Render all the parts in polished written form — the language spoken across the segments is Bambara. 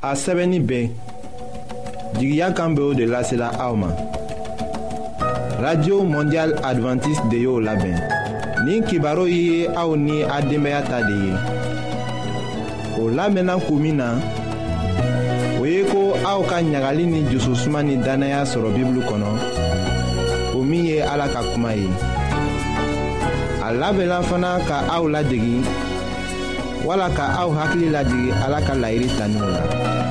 a sɛbɛnni bɛɛ jigiya kan bɛ o de lasela aw ma. Radio Mondial Adventiste de y'o labɛn. Nin kibaru ye aw ni a denbaya ta de ye. O lamɛnna kun min na, o ye ko aw ka ɲagali ni jususuma ni danaya sɔrɔ Bibulu kɔnɔ, o min ye Ala ka kuma ye. A labɛnna fana ka aw ladegi, wala ka aw hakili lajigi Ala ka laɲini taninw la.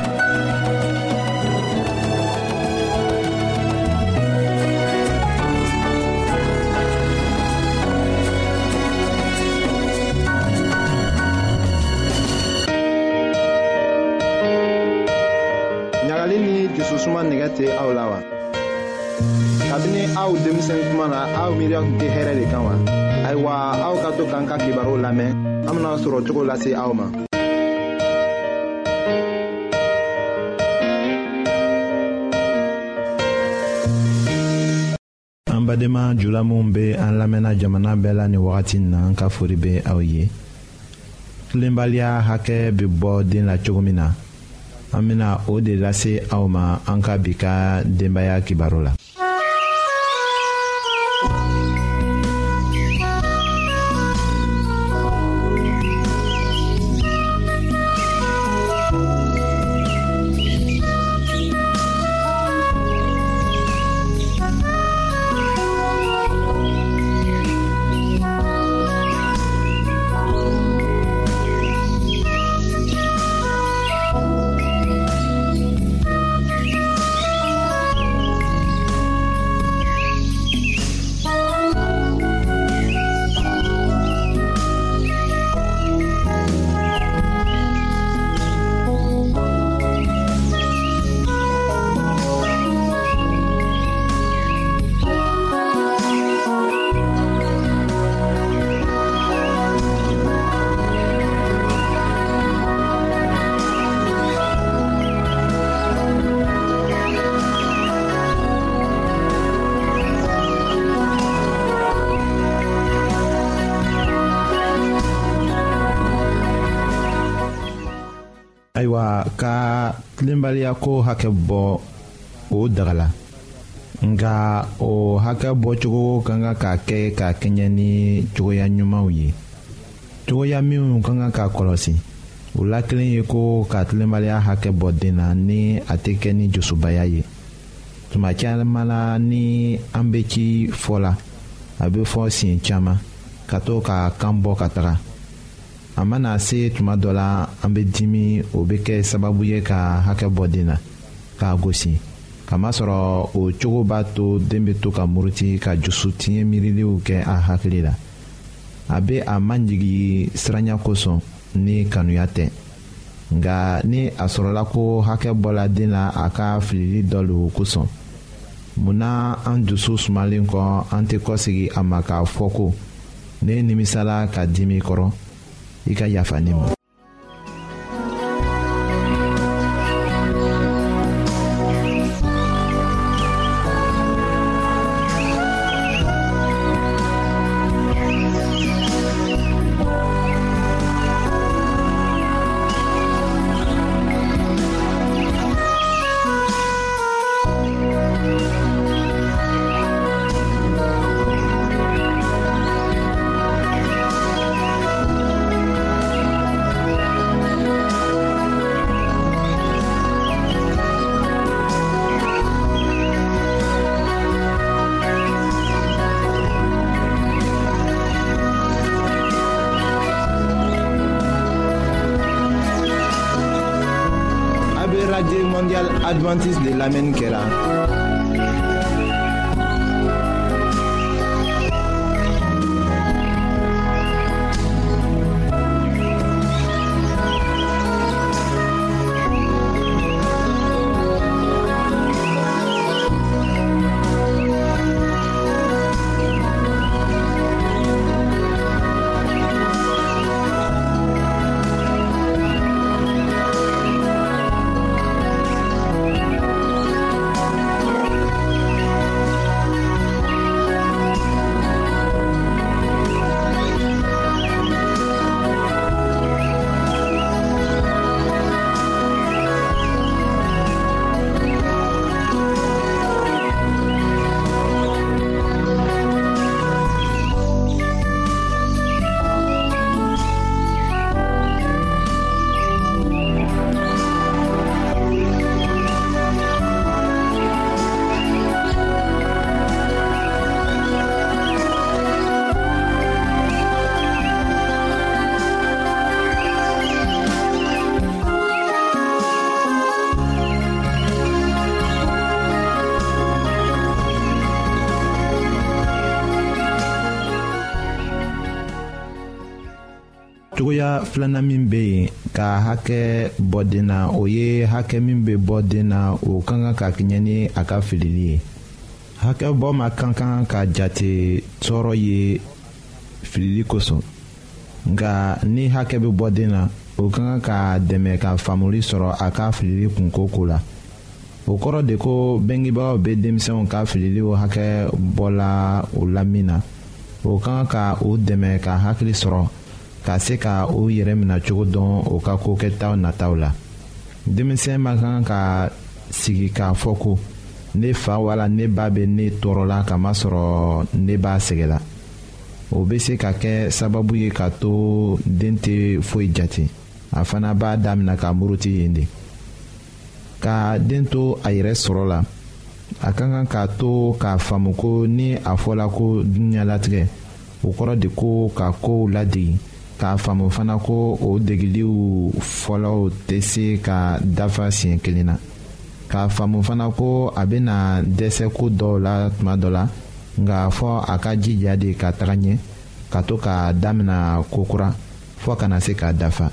ɲagali ni jususuma nɛgɛ tɛ aw la wa? Kabini aw denmisɛn kuma na aw miiriya tun tɛ hɛrɛ de kan wa? Ayiwa, aw ka to k'an ka kibaru lamɛn, an bena sɔrɔ cogo lase aw ma. An badenma jula minw be an lamɛnna jamana bɛɛ la ni wagati na, an ka fori be aw ye. Tilenbaliya hakɛ be bɔ den la cogo min na, an bena o de lase aw ma an ka bi ka denbaya kibaru la. Ayiwa, ka tilenbaliya ko hakɛ bɔ o dagala, nka o hakɛ bɔcogo ka kan ka kɛ ka kɛɲɛ ni cogoya ɲumanw ye. Cogoya minnu ka kan ka kɔlɔsi, o la kelen ye ko ka tilenbaliya hakɛ bɔ den na ni a tɛ kɛ ni jusubaya ye. Tuma caman na ni an bɛ ci fɔ la, a bɛ fɔ siɲɛ caman ka to ka kan bɔ ka taga. A mana se tuma dɔ la an bɛ dimi, o bɛ kɛ sababu ye ka hakɛ bɔ den na k'a gosi, kamasɔrɔ o cogo b'a to den bɛ to ka muruti ka jusu tiɲɛ miiriliw kɛ a hakili la. A bɛ a manjigi siranya kosɔn ni kanuya tɛ, nka ni a sɔrɔla ko hakɛ bɔla den na a ka filili dɔ lo kosɔn, munna an dusu sumalen kɔ an tɛ kɔsegi a ma k'a fɔ ko ne nimisala ka dimi kɔrɔ, i ka yafa ne ma. Radio Mondial Adventiste de l'Amen Kera. cogoya filanan min bɛ yen ka hakɛ bɔ den na o ye hakɛ min bɛ bɔ den na o ka kan ka kɛɲɛ ni a ka filili ye. hakɛ bɔ ma ka kan ka jate tɔɔrɔ ye filili kosɔn, nka ni hakɛ bɛ bɔ den na o ka kan ka dɛmɛ ka faamuli sɔrɔ a ka filili kunko ko la. o kɔrɔ de ko bengebagaw bɛ denmisɛnw ka fililiw hakɛ bɔla o la min na, o ka kan ka o dɛmɛ ka hakili sɔrɔ ka se ka o yɛrɛ minɛ cogo dɔn o ka ko kɛtaw nataw la. denmisɛn ma kan ka sigi k'a fɔ ko ne fa wala ne ba bɛ ne tɔɔrɔla kamasɔrɔ ne b'a sɛgɛla. o bɛ se ka kɛ sababu ye ka to den tɛ foyi jate, a fana b'a daminɛ ka muruti yen de. ka den to a yɛrɛ sɔrɔ la, a ka kan k'a to k'a faamu ko ni a fɔla ko dunuɲalatigɛ, o kɔrɔ de ko ka kow ladegi, k'a faamu fana ko o degiliw fɔlɔw tɛ se ka dafa siɲɛ kelen na, k'a faamu fana ko a bɛna dɛsɛ ko dɔw la tuma dɔ la, nka fɔ a ka jija de ka taga ɲɛ ka to k'a daminɛ kokura fɔ kana se k'a dafa.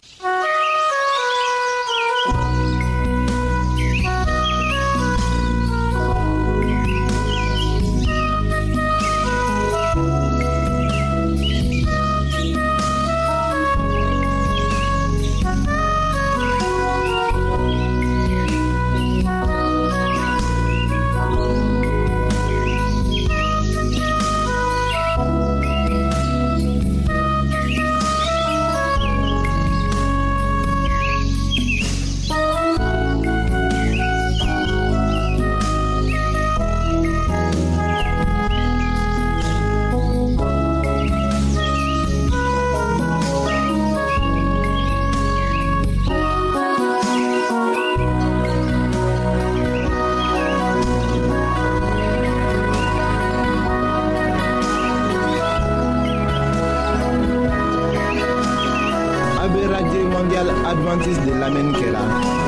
Adventiste de l'Amérique là.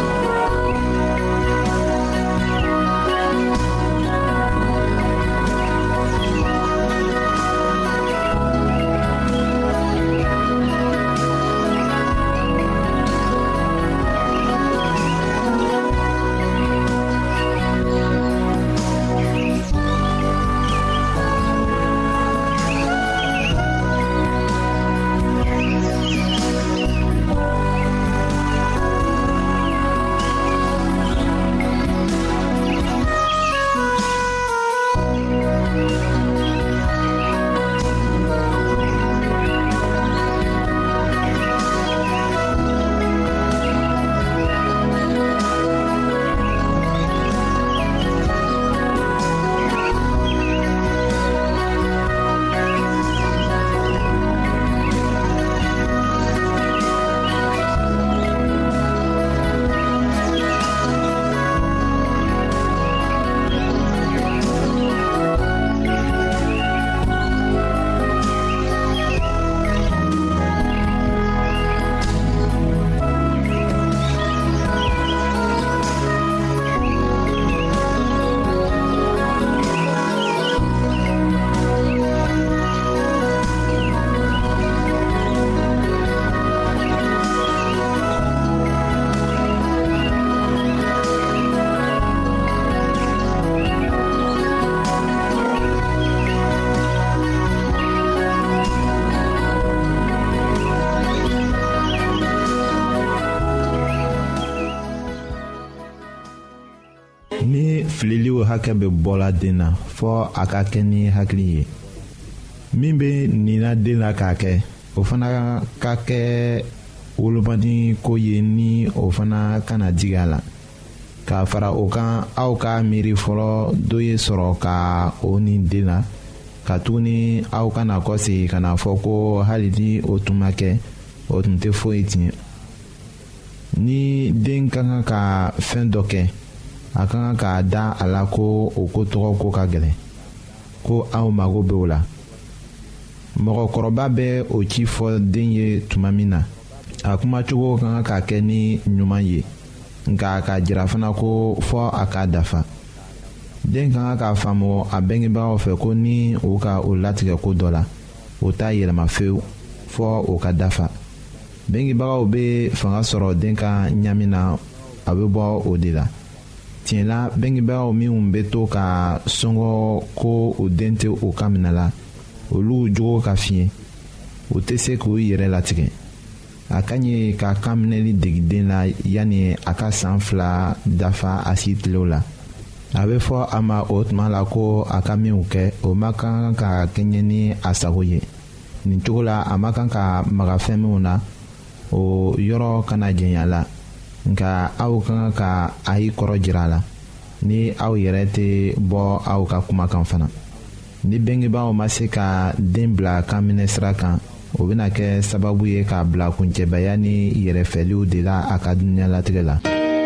ni fililiw hakɛ bɛ bɔla den na fɔ a ka kɛ ni hakili ye min bɛ nina den la k'a kɛ o fana ka kɛ wolomani ko ye ni o fana kana digi a la k'a fara o kan aw ka miiri fɔlɔ dɔ ye sɔrɔ ka o ni den la ka tuguni aw kana kɔsegi ka na fɔ ko hali ni o tun ma kɛ o tun tɛ foyi tiɲɛ ni den ka kan ka fɛn dɔ kɛ a ka kan k'a da a la ko o ko tɔgɔ ko ka gɛlɛn ko aw mago bɛ o la mɔgɔkɔrɔba bɛ o ci fɔ den ye tuma min na a kumacogo ka kan ka kɛ ni ɲuman ye nka a ka jira fana ko fɔ a k'a dafa den ka kan k'a faamu a bɛngebagaw fɛ ko ni o ka o latigɛ ko dɔ la o t'a yɛlɛma fewu fɔ o ka dafa bengebagaw bɛ fanga sɔrɔ den ka ɲami na a bɛ bɔ o de la. tiɲɛ la bengebagaw minnu bɛ to ka sɔngɔ ko o den tɛ o ka minɛ la olu jogo ka fiɲɛ o tɛ se k'u yɛrɛ latigɛ. a ka ɲi ka kan minɛli degi den la yanni a ka san 2 dafa a si tilew la. a bɛ fɔ a ma o tuma la ko a ka minw kɛ o ma kan ka kɛɲɛ ni a sago ye. nin cogo la a ma kan ka maga fɛn minw na o yɔrɔ kana jɛnya la nka aw kan ka a y'i kɔrɔ jira a la ni aw yɛrɛ tɛ bɔ aw ka kumakan fana. ni bengebaaw ma se ka den bila kan minɛ sira kan o bɛna kɛ sababu ye k'a bila kuncɛbaya ni yɛrɛfɛliw de la a ka dunuɲalatigɛ la.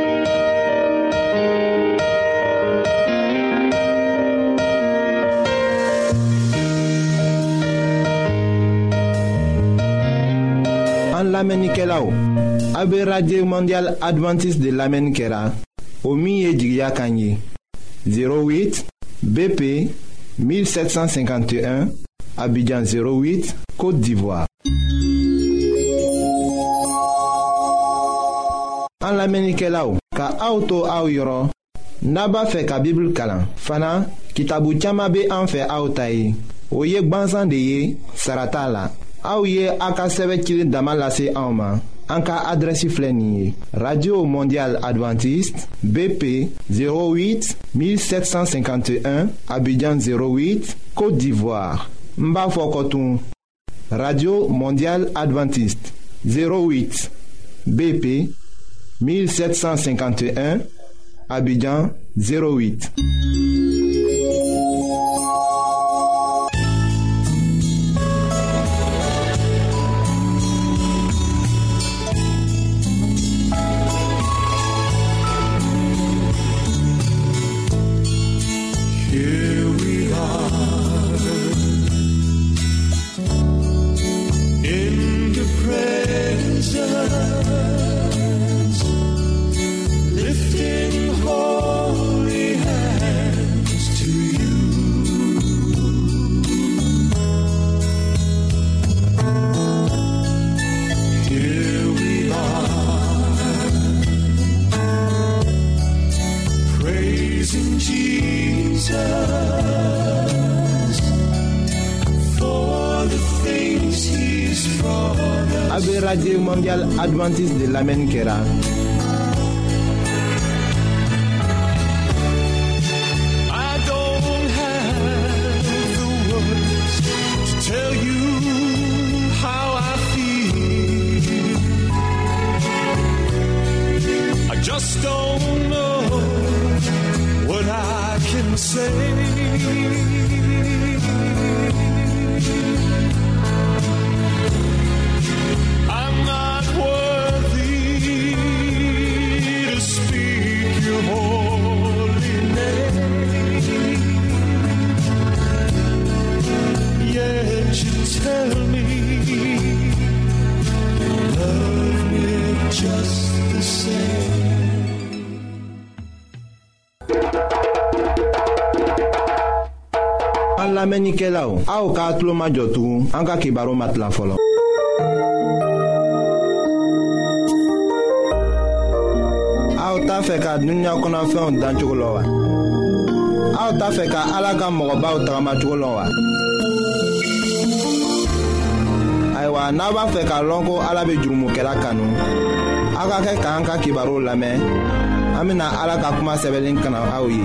an lamɛnnikɛlaw a bɛ radio mondial adventiste de lamɛnni kɛra o min ye jigiya kan ye 08 BP 1751 Abidjan 08 Côte d'Ivoire. an lamɛnnikɛlaw ka aw to aw yɔrɔ n'a b'a fɛ ka Bible kalan fana kitabu caman bɛ an fɛ aw ta ye o ye gwansan de ye sara t'a la. aw ye a ka sɛbɛn cilen dama lase anw ma an ka adrɛsi filɛ nin ye radio mondial adventiste BP 08 1751 Abidjan 08 Côte d'Ivoire. n b'a fɔ kɔtun radio mondial adventiste 08 BP 1751 Abidjan 08. Radio Mondial Adventiste de l'Amen Kera. I don't have the words to tell you how I feel. I just don't know what I can say. an lamɛnnikɛlaw aw k'a tulo majɔ tugun an ka kibaru matila fɔlɔ. aw t'a fɛ ka dunuya kɔnɔfɛnw dan cogo la wa? aw t'a fɛ ka Ala ka mɔgɔbaw tagamacogo la wa? ayiwa n'a b'a fɛ k'a lɔn ko Ala bɛ jurumokɛla kanu aw ka kɛ k'an ka kibaru lamɛn an bɛna Ala ka kuma sɛbɛnlen kana aw ye.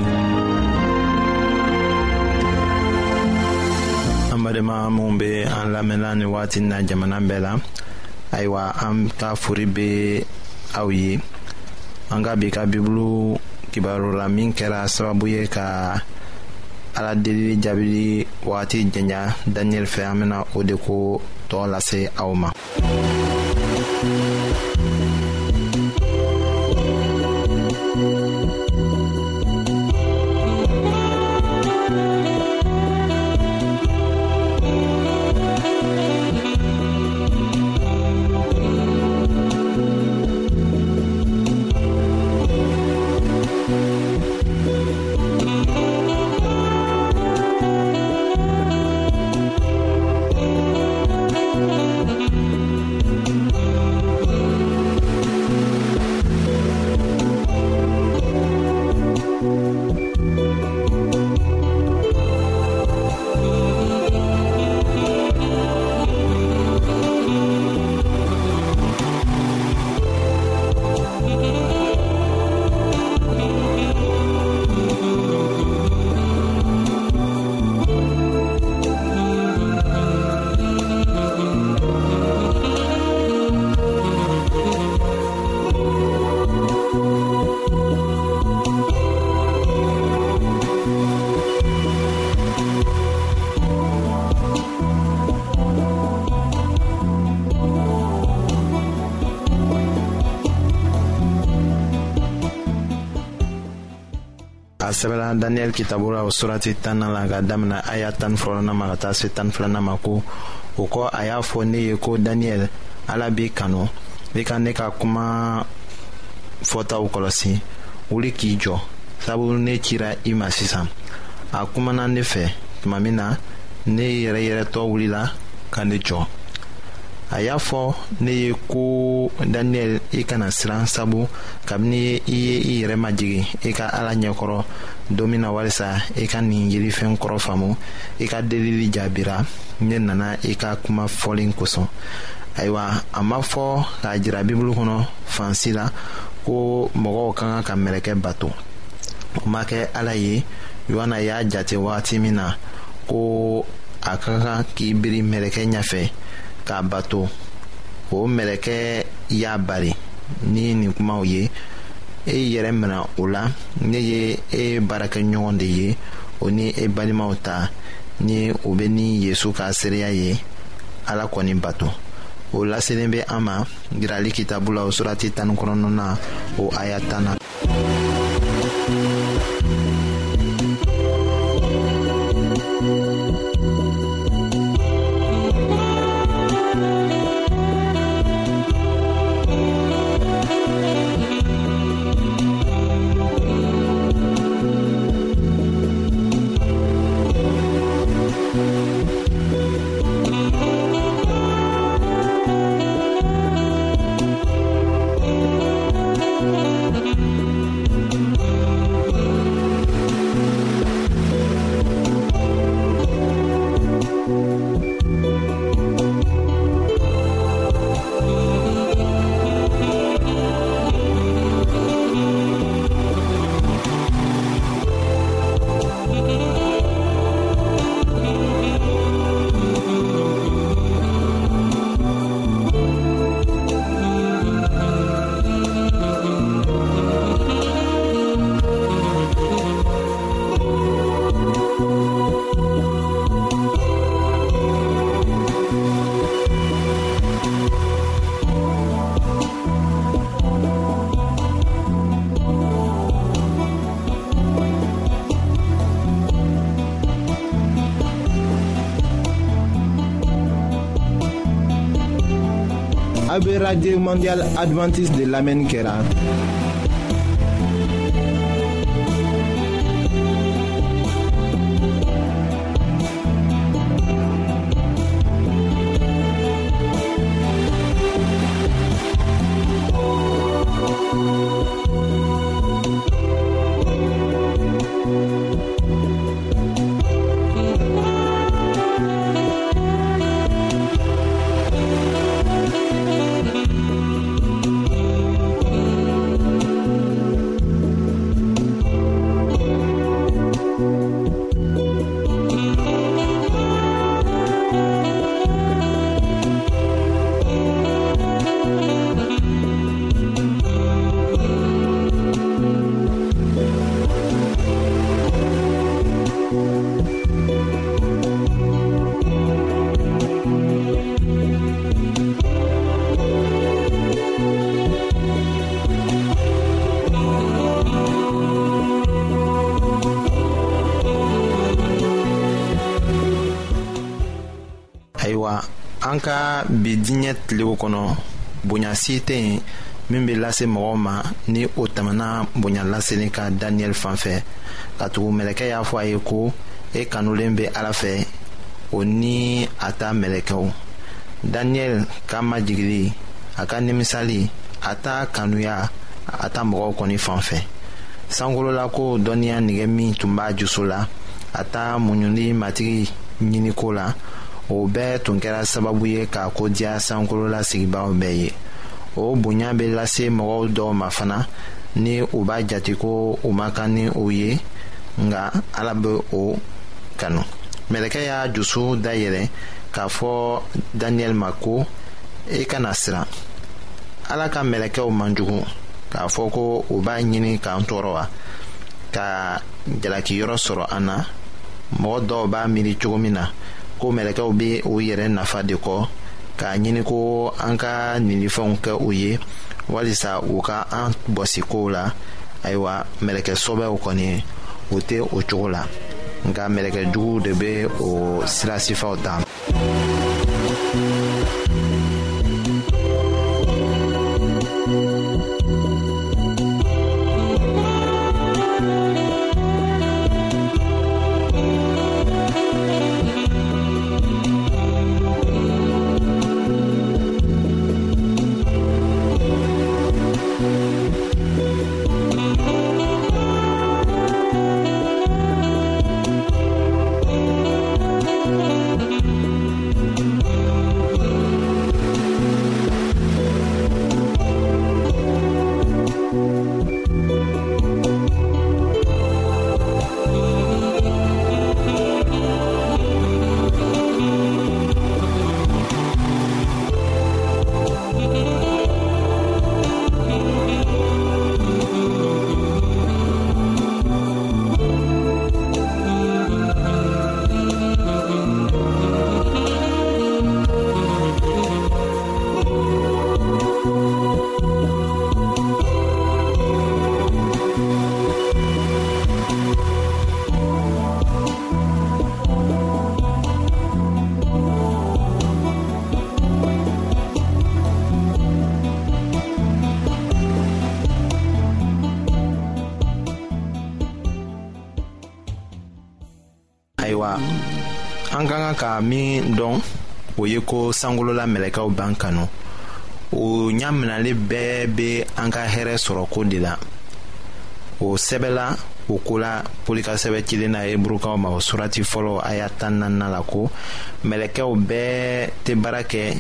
Badenma mun bɛ an lamɛnna ni waati na jamana bɛɛ la ayiwa an ka fori bɛ aw ye an ka bi ka bibulu kibaru la min kɛra sababu ye ka Ala deli jaabili waati janya Daniel fɛ an bɛna o de ko tɔ lase aw ma. sɛbɛla daniyɛli kitabu la o surati 10 la ka damina aya 14 ma ka taa se 12 ma ko o kɔ a y'a fɔ ne ye ko daniyɛli ala b'i kanu i ka ne ka kuma fɔtaw kɔlɔsi wuli k'i jɔ sabu ne cira i ma sisan a kumana ne fɛ tuma min na ne yɛrɛyɛrɛtɔ wulila ka ne jɔ a y'a fɔ ne ye ko daniyɛli i kana siran sabu kabini i ye i yɛrɛ majigi i ka ala ɲɛkɔrɔ don min na walisa i ka nin yirifɛn kɔrɔ faamu i ka delili jaabira ne nana i ka kuma fɔlen kosɔn ayiwa a ma fɔ k'a jira bibulu kɔnɔ fansi la ko mɔgɔw ka kan ka mɛlɛkɛ bato o ma kɛ ala ye yohana y'a jate wagati min na ko a ka kan k'i biri mɛlɛkɛ ɲɛfɛ k'a bato o mɛlɛkɛ y'a bari ni nin kumaw ye e yɛrɛ minɛ o la ne ye e baarakɛɲɔgɔn de ye o ni e balimaw ta ni o bɛ ni yesu ka seereya ye ala kɔni bato o laselen bɛ an ma yirali kitabu la o surati 19 na o aya 10 na. AB Radio Mondial Adventiste de l'Amen Kera. An ka bi diɲɛ tilew kɔnɔ bonya si tɛ yen min bɛ lase mɔgɔw ma ni o tɛmɛna bonya laseli ka daniyɛli fanfɛ ka tugu mɛlɛkɛ y'a fɔ a ye ko e kanulen bɛ ala fɛ o ni a ta mɛlɛkɛw daniyɛli ka majigili a ka nimisali a ta kanuya a ta mɔgɔw kɔni fanfɛ sankolola ko dɔnniya nɛgɛ min tun b'a juso la a ta muɲuli matigi ɲiniko la o bɛɛ tun kɛra sababu ye k'a kodiya sankolola sigibagaw bɛɛ ye o bonya bɛ lase mɔgɔw dɔw ma fana ni u b'a jate ko u ma kan ni o ye nka ala bɛ o kanu mɛlɛkɛ y'a dusu dayɛlɛ k'a fɔ daniyɛli ma ko e kana siran ala ka mɛlɛkɛw man jugu k'a fɔ ko u b'a ɲini k'an tɔɔrɔ wa ka jalakiyɔrɔ sɔrɔ an na mɔgɔ dɔw b'a miiri cogo min na ko mɛlɛkɛw bɛ u yɛrɛ nafa de kɔ k'a ɲini ko an ka ninifɛnw kɛ u ye walisa u ka an bɔsi kow la ayiwa mɛlɛkɛ sɔbɛw kɔni o tɛ o cogo la nka mɛlɛkɛ jugu de bɛ o sira sifaw ta. Ayiwa, an ka kan ka min dɔn o ye ko sankolola mɛlɛkɛw b'an kanu. O ɲaminali bɛɛ bɛ an ka hɛrɛ sɔrɔ ko de la. O sɛbɛla o ko la Pɔli ka sɛbɛ cilen na Ebrew ma o surati fɔlɔ aya 14 la ko mɛlɛkɛw bɛɛ tɛ baara kɛ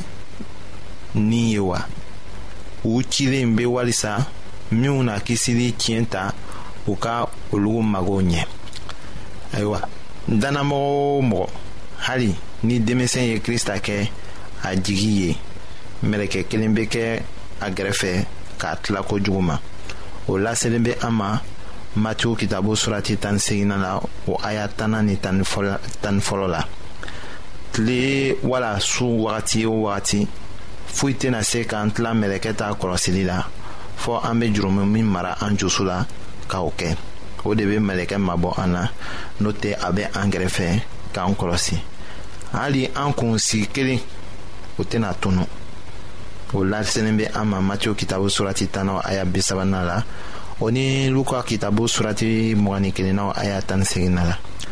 ni ye wa. U cilen bɛ walisa minnu na kisili tiɲɛ ta u ka olu mago ɲɛ. Ayiwa, danamɔgɔ o mɔgɔ hali ni denmisɛn ye Krista kɛ a jigi ye, mɛlɛkɛ kelen bɛ kɛ a gɛrɛfɛ k'a tila kojugu ma. O laselen bɛ an ma Matiyu kitabu surati 18 la o aya 10 ni 10 fɔlɔ la. Tile wala su wagati o wagati foyi tɛna se k'an tila mɛlɛkɛ ta kɔlɔsili la fɔ an bɛ jurumu min mara an joso la k'o kɛ. O de bɛ mɛlɛkɛ mabɔ an na, n'o tɛ a bɛ an gɛrɛfɛ k'an kɔlɔsi. Hali an kun sigi kelen o tɛna tunu. O laselen bɛ an ma Matiyu kitabu surati 10 aya 30 la o ni Luka kitabu surati 21 aya 18 la.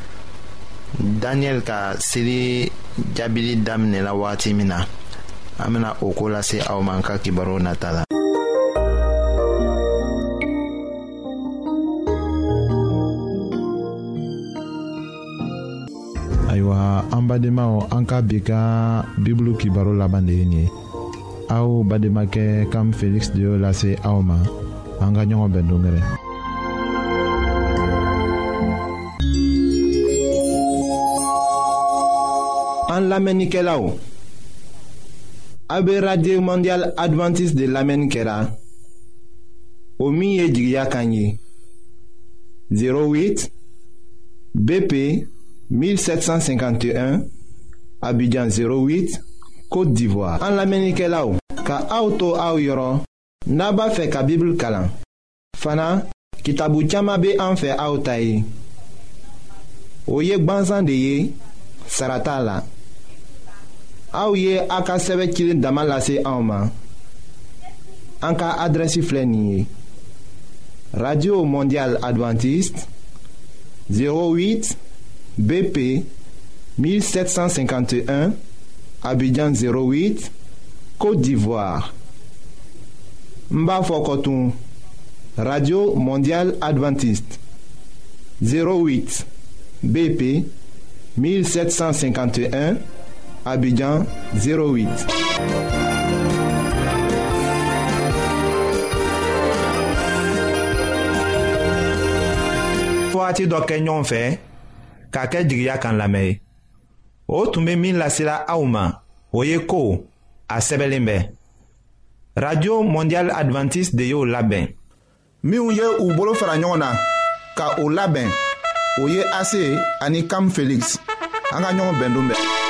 Daniel ka seli jaabili daminɛla waati min na an bɛna o ko lase aw ma an ka kibaru nata la. Ayiwa, an badenmaw, an ka bi ka bibulu kibaru laban de ye nin ye. Aw bademakɛ Kam Felix de y'o lase aw ma. An ka ɲɔgɔn bɛn dongɛrɛ. An lamɛnnikɛlaw, a bɛ Radio Mondial Adventiste de lamɛnni kɛra o min ye jigiya kan ye 08 BP 1751 Abidjan 08 Côte d'Ivoire. An lamɛnnikɛlaw, ka aw to aw yɔrɔ n'a b'a fɛ ka Bible kalan. Fana kitabu caman bɛ an fɛ aw ta ye. O ye gwanzan de ye, sara t'a la. Aw ye a ka sɛbɛ cilen dama lase anw ma. An ka adrɛsi filɛ nin ye: Radio Mondial Adventiste 08 BP 1751 Abidjan 08 Côte d'Ivoire. N b'a fɔ kɔtun: Radio Mondial Adventiste 08 BP 1751 Abidjan 08. Waati dɔ kɛ ɲɔgɔn fɛ k'a kɛ jigiya kan lamɛn ye. O tun bɛ min lasela aw ma, o ye ko a sɛbɛnlen bɛ. Radio Mondial Adventiste de y'o labɛn. Minnu ye u bolo fara ɲɔgɔn na ka o labɛn, o ye AC ani Kam Felix. An ka ɲɔgɔn bɛn don bɛɛ.